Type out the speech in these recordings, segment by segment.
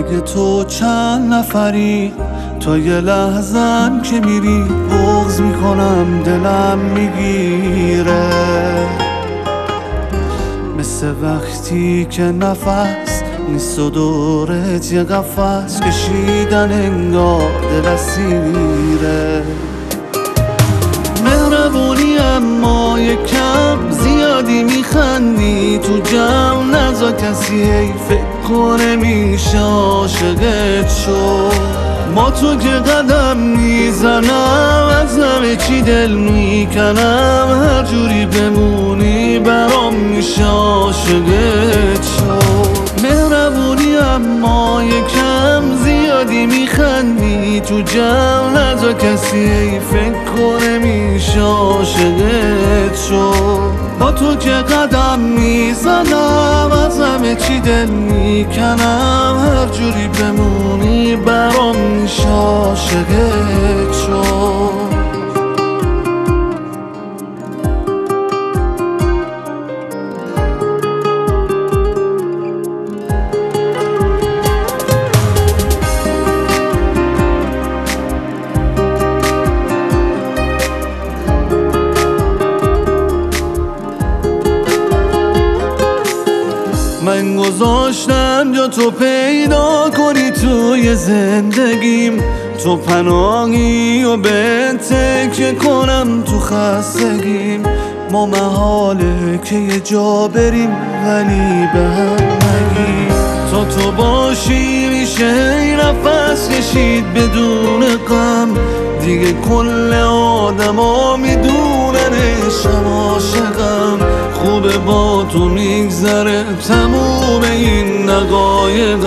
مگه تو چند نفری؟ تا یه لحظن که میری بغض میکنم دلم میگیره، مثل وقتی که نفس نیست و دورت یه قفس کشیدن انگار دل اسیره. مهربونی اما یکم زیادی میخندی، تو جمع نزا کسی ای فکر کنه میشه عاشقت شد. ما تو که قدم میزنم از همه چی دل میکنم، هر جوری بمونی برام میشه عاشقت شد. مهربونی اما یکم زیادی میخندی، تو جمع نزا کسی ای فکر کنه میشه عاشقت شد. با تو که قدم میزنم از همه چی دل میکنم، هر جوری بمونی برام میشه عاشقت شد. من گذاشتم جا تو پیدا کنی توی زندگیم، تو پناهی و به تکیه کنم تو خستگیم. ما محاله که یه جا بریم ولی به هم نگیم، تا تو باشی میشه ای نفس کشید بدون غم. دیگه کل آدم ها میدونن عشقم عاشقم، خوبه با تو میگذره تموم این دقایقم.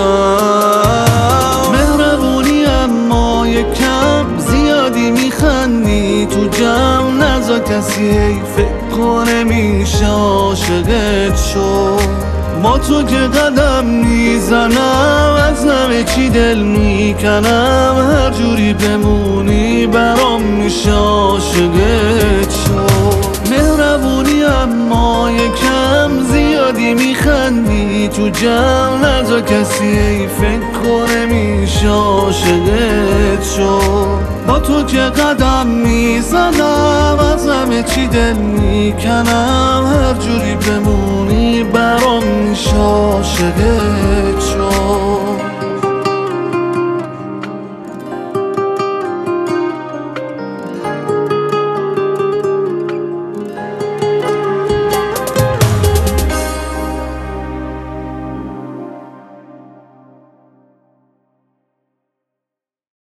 مهربونی اما یکم زیادی میخندی، تو جمع نزا کسی ای فکر کنه میشه عاشقت شد. با تو که قدم میزنم از همه چی دل میکنم، هر جوری بمونی برام میشه عاشقت شد. مهربونی اما یکم زیادی میخندی، تو جمع نزا کسی ای فکر کنه میشه عاشقت شد. با تو که قدم میزنم از همه چی دل میکنم، هر جوری بمونی برام میشه عاشقت شد.